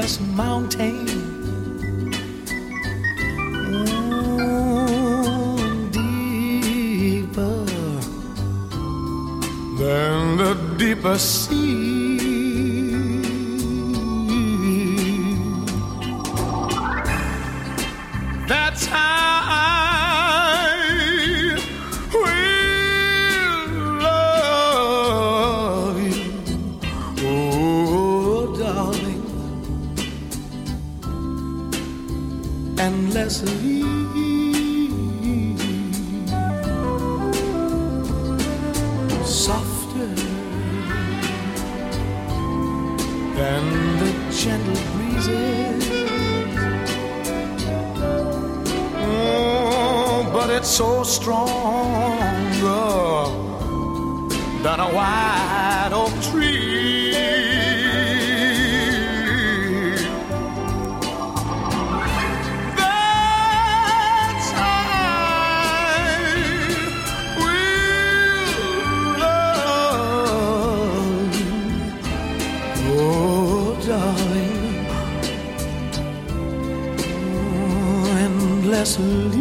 endless mountain, deeper than the deepest sea. That's how I will love you, oh darling, endlessly. Softer than the gentle breezes, but it's so stronger than a white oak tree. That's how I will love you, oh darling, endlessly.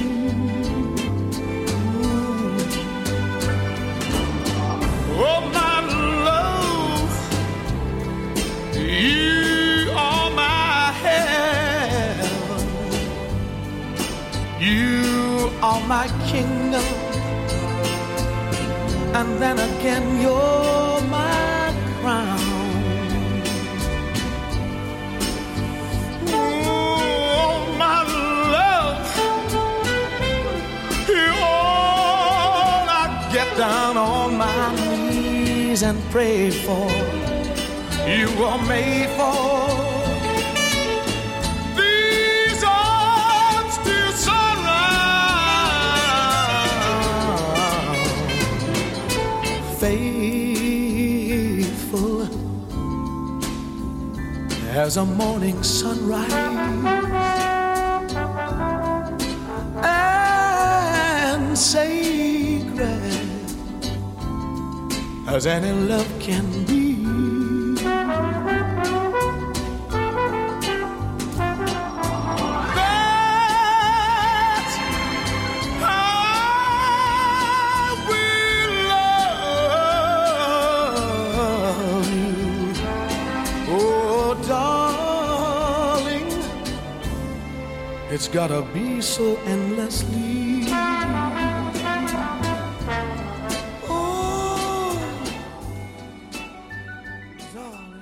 You are my kingdom, and then again you're my crown. Oh, my love, you're all I get down on my knees and pray for. You were made for. Faithful as a morning sunrise, and sacred as any love can be. It's gotta be so endlessly. Oh, darling.